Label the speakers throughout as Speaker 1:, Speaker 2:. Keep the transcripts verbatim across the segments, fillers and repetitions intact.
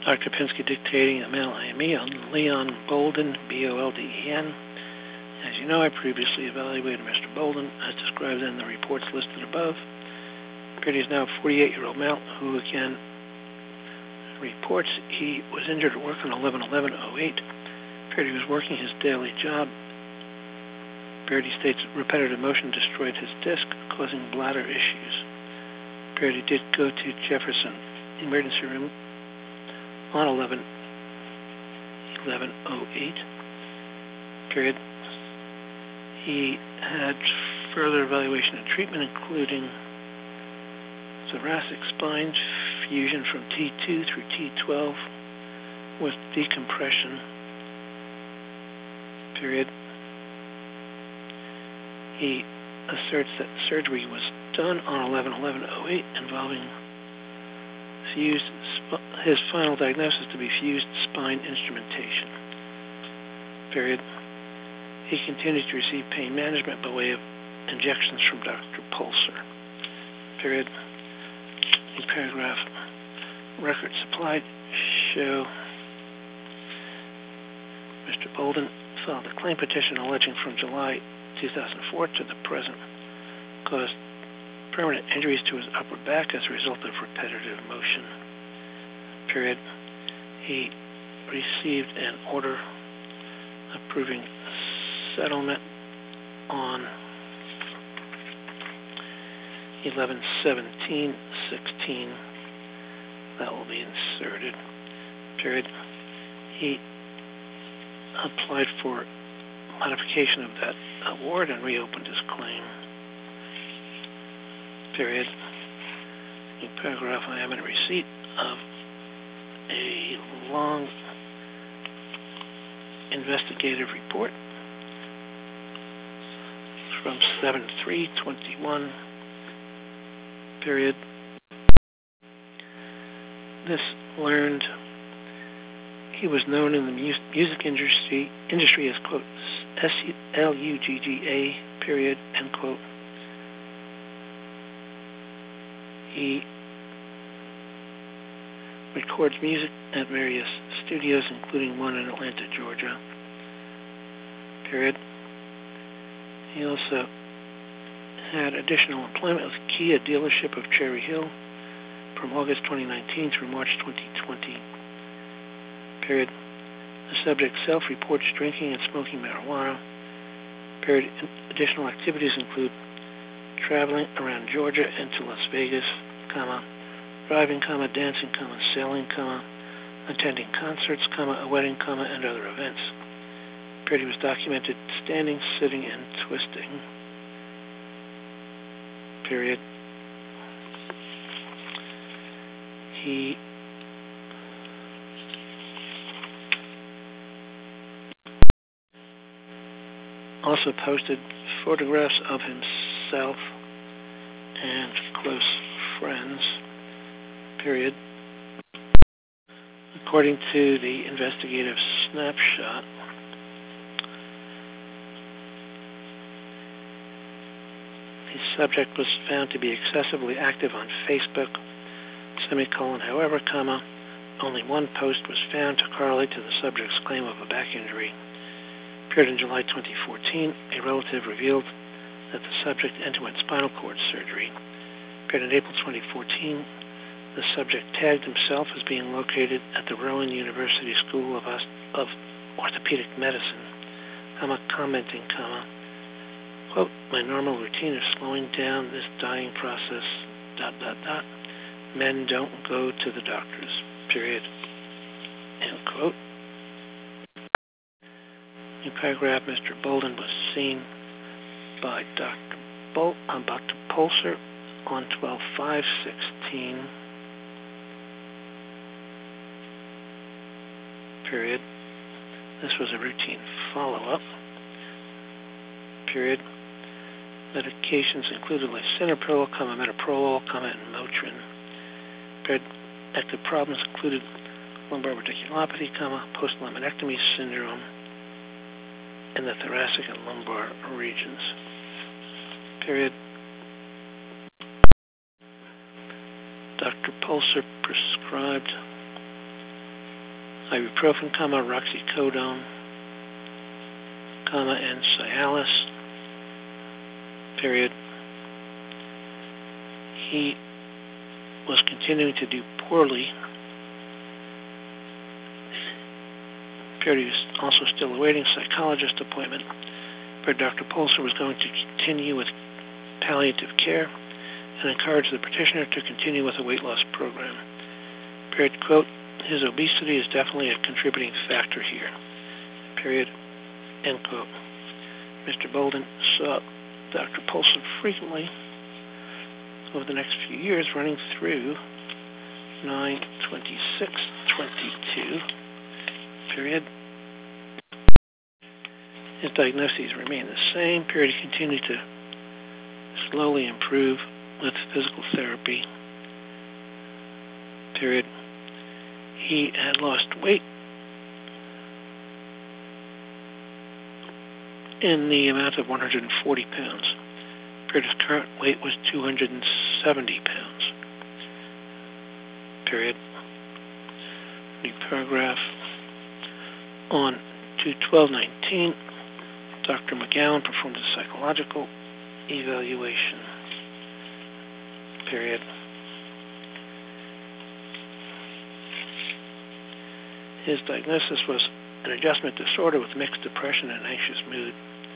Speaker 1: Doctor Pinsky dictating a mental A M E on Leon Bolden, B O L D E N. As you know, I previously evaluated Mister Bolden, as described in the reports listed above. He is now a forty-eight-year-old male who, again, reports he was injured at work on eleven eleven oh eight. He was working his daily job. He states repetitive motion destroyed his disc, causing bladder issues. He did go to Jefferson Emergency Room on eleven eleven oh eight. Period. He had further evaluation and treatment, including thoracic spine fusion from T two through T twelve with decompression. Period. He asserts that surgery was done on eleven eleven oh eight involving fused his final diagnosis to be fused spine instrumentation. Period. He continues to receive pain management by way of injections from Doctor Pulser. Period. In paragraph, records supplied show Mister Bolden filed a claim petition alleging from July two thousand four to the present caused permanent injuries to his upper back as a result of repetitive motion. Period. He received an order approving settlement on eleven seventeen sixteen. That will be inserted. Period. He applied for modification of that award and reopened his claim. Period. In paragraph, I am in receipt of a long investigative report from seven three twenty-one. Period. This learned he was known in the mu- music industry industry as, quote, S L U G G A, period, end quote. He records music at various studios, including one in Atlanta, Georgia. Period. He also had additional employment with Kia dealership of Cherry Hill from August twenty nineteen through March twenty twenty. Period. The subject self-reports drinking and smoking marijuana. Period. Additional activities include traveling around Georgia and to Las Vegas, comma, driving, comma, dancing, comma, sailing, comma, attending concerts, comma, a wedding, comma, and other events. Period. He was documented standing, sitting, and twisting. Period. He also posted photographs of himself and close friends. Period. According to the investigative snapshot, the subject was found to be excessively active on Facebook, semicolon, however, comma, only one post was found to correlate to the subject's claim of a back injury. Appeared in July twenty fourteen, a relative revealed that the subject underwent spinal cord surgery. Appeared in April twenty fourteen, the subject tagged himself as being located at the Rowan University School of, Ost- of Orthopedic Medicine, comma, commenting, comma, quote, my normal routine of slowing down this dying process, dot, dot, dot. Men don't go to the doctors, period, end quote. In paragraph, Mister Bolden was seen by Doctor Bol- uh, Doctor Pulser on twelve five sixteen, period. This was a routine follow-up, period. Medications included lisinopril, comma, metoprolol, comma, and Motrin. Period. Active problems included lumbar radiculopathy, comma, post-laminectomy syndrome in the thoracic and lumbar regions. Period. Doctor Pulser prescribed ibuprofen, comma, roxicodone, comma, and Cialis, period. He was continuing to do poorly. Period. He was also still awaiting psychologist appointment. Period. Doctor Polster was going to continue with palliative care and encourage the petitioner to continue with a weight loss program. Period. Quote, his obesity is definitely a contributing factor here. Period. End quote. Mister Bolden saw Doctor Polster frequently over the next few years, running through nine twenty-six twenty-two, period. His diagnoses remained the same, period. He continued to slowly improve with physical therapy, period. He had lost weight in the amount of one hundred forty pounds. Period. His current weight was two hundred seventy pounds. Period. New paragraph. On two twelve nineteen, Doctor McGowan performed a psychological evaluation. Period. His diagnosis was an adjustment disorder with mixed depression and anxious mood.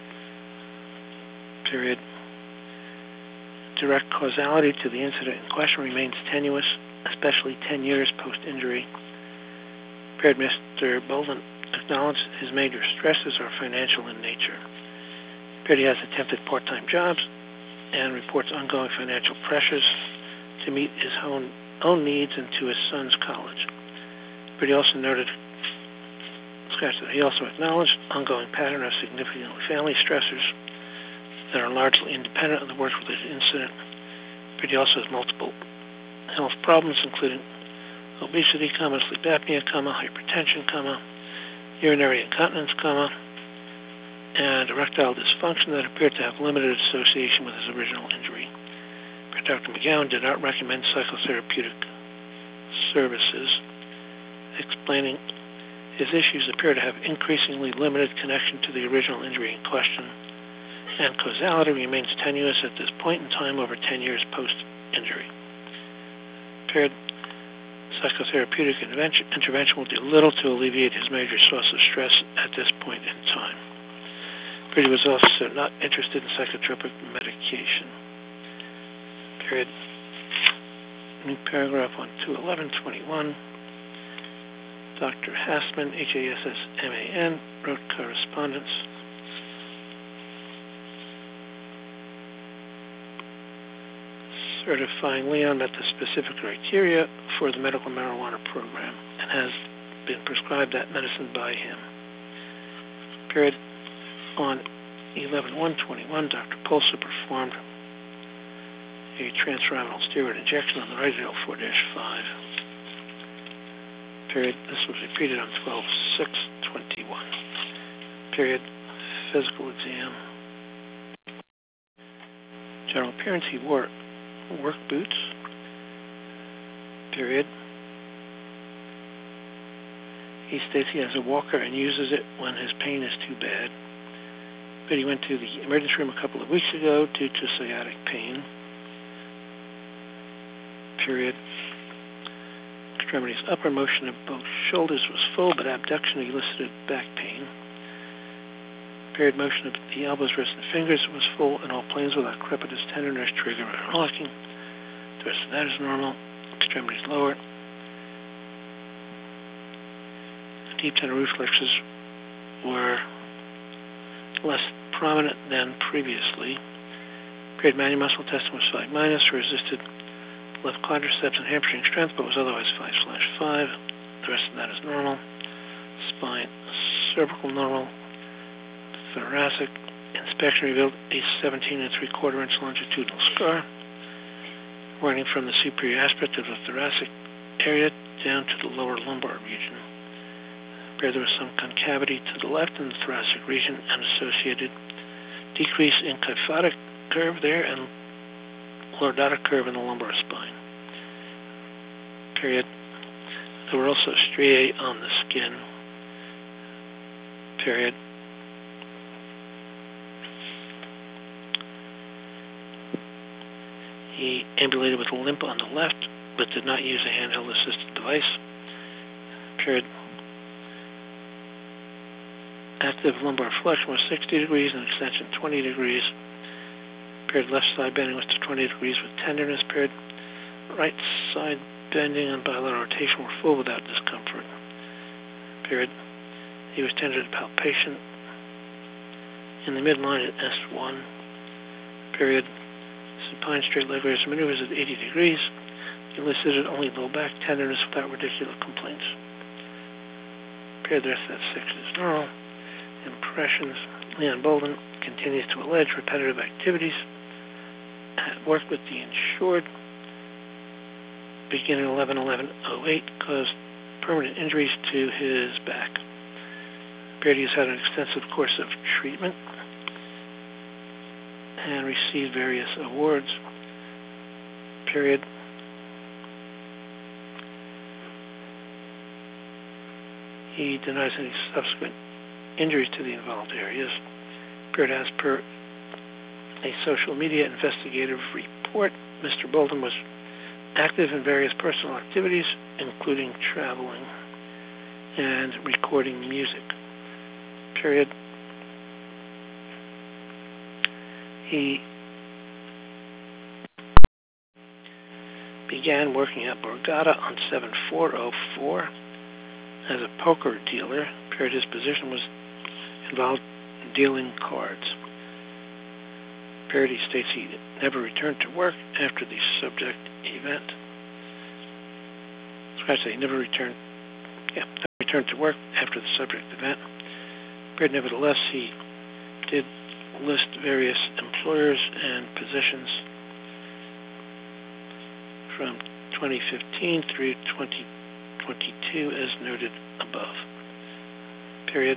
Speaker 1: Period. Direct causality to the incident in question remains tenuous, especially ten years post-injury. Period. Mister Bolden acknowledged his major stresses are financial in nature. Period. He has attempted part-time jobs and reports ongoing financial pressures to meet his own, own needs and to his son's college. But he also noted, scratch that, he also acknowledged ongoing pattern of significant family stressors that are largely independent of the work-related incident. But he also has multiple health problems, including obesity, comma, sleep apnea, comma, hypertension, comma, urinary incontinence, comma, and erectile dysfunction that appeared to have limited association with his original injury. But Doctor McGowan did not recommend psychotherapeutic services, explaining his issues appear to have increasingly limited connection to the original injury in question, and causality remains tenuous at this point in time over ten years post-injury. Period. Psychotherapeutic intervention, intervention will do little to alleviate his major source of stress at this point in time. But he was also not interested in psychotropic medication. Period. New paragraph on two eleven twenty-one. Doctor Hassman, H A S S M A N, wrote correspondence certifying Leon met the specific criteria for the medical marijuana program and has been prescribed that medicine by him. Period. On eleven one twenty-one, Doctor Polster performed a transraminal steroid injection on the right atrial four dash five. Period. This was repeated on twelve six twenty-one. Period. Physical exam. General appearance, he wore work boots. Period. He states he has a walker and uses it when his pain is too bad. But he went to the emergency room a couple of weeks ago due to sciatic pain. Period. Extremities upper motion of both shoulders was full, but abduction elicited back pain. Period. Motion of the elbows, wrists, and fingers was full in all planes without crepitus, tenderness, trigger, or locking. The rest of that is normal. Extremities lower. Deep tender reflexes were less prominent than previously. Period. Manual muscle testing was five minus, resisted left quadriceps and hamstring strength, but was otherwise five slash five. The rest of that is normal. Spine, cervical normal. Thoracic inspection revealed a seventeen and three quarter inch longitudinal scar running from the superior aspect of the thoracic area down to the lower lumbar region. There was some concavity to the left in the thoracic region and associated decrease in kyphotic curve there and lordotic curve in the lumbar spine. Period. There were also striae on the skin, period. He ambulated with a limp on the left, but did not use a handheld assisted device, period. Active lumbar flexion was sixty degrees and extension twenty degrees, period. Left side bending was to twenty degrees with tenderness, period. Right side bending and bilateral rotation were full without discomfort, period. He was tender to palpation in the midline at S one, period. Supine straight leg raise maneuvers at eighty degrees. He elicited only low back tenderness without radicular complaints. Period. The rest of that section is normal. Impressions. Leon Bolden continues to allege repetitive activities at work with the insured beginning eleven eleven oh eight caused permanent injuries to his back. Period. He has had an extensive course of treatment and received various awards, period. He denies any subsequent injuries to the involved areas, period. As per a social media investigative report, Mister Bolden was active in various personal activities, including traveling and recording music, period. He began working at Borgata on seven four oh four as a poker dealer, period. His position was involved in dealing cards, period. He states he never returned to work after the subject event. So I say he never returned, yeah, never returned to work after the subject event, period. Nevertheless, he did list various employers and positions from twenty fifteen through twenty twenty-two as noted above, period.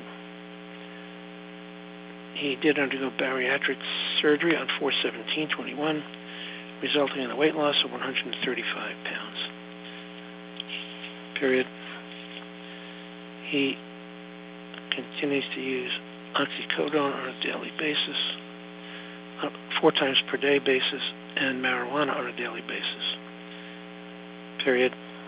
Speaker 1: He did undergo bariatric surgery on four seventeen twenty-one, resulting in a weight loss of one hundred thirty-five pounds, period. He continues to use oxycodone on a daily basis, on a four times per day basis, and marijuana on a daily basis, period.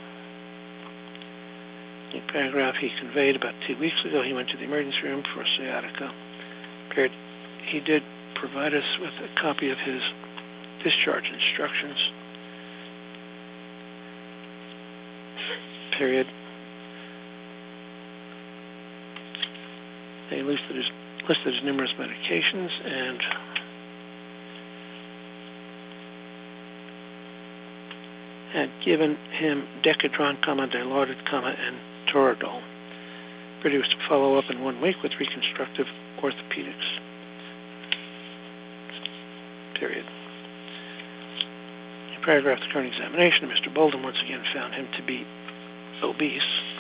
Speaker 1: The paragraph he conveyed about two weeks ago, he went to the emergency room for sciatica, period. He did provide us with a copy of his discharge instructions, period. They listed his, listed his numerous medications and had given him Decadron, comma, Dilaudid, comma, and Toradol. But he was to follow up in one week with reconstructive orthopedics, period. In paragraph the current examination, Mister Bolden once again found him to be obese,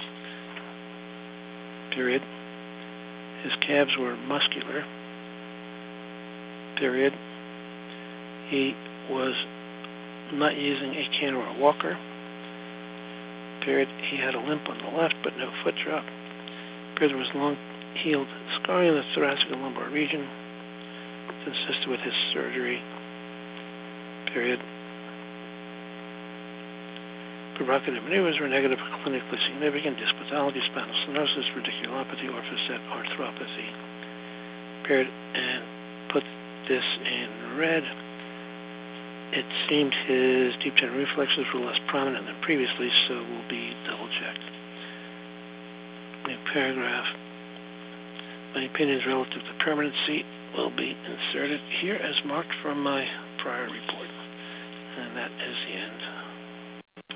Speaker 1: period. His calves were muscular, period. He was not using a cane or a walker, period. He had a limp on the left but no foot drop, period. There was long-healed scarring in the thoracic and lumbar region, consistent with his surgery, period. Provocative maneuvers were negative, clinically significant, disc pathology, spinal stenosis, radiculopathy, or facet arthropathy, period. And put this in red. It seemed his deep tendon reflexes were less prominent than previously, so will be double-checked. New paragraph. My opinions relative to permanency will be inserted here as marked from my prior report. And that is the end.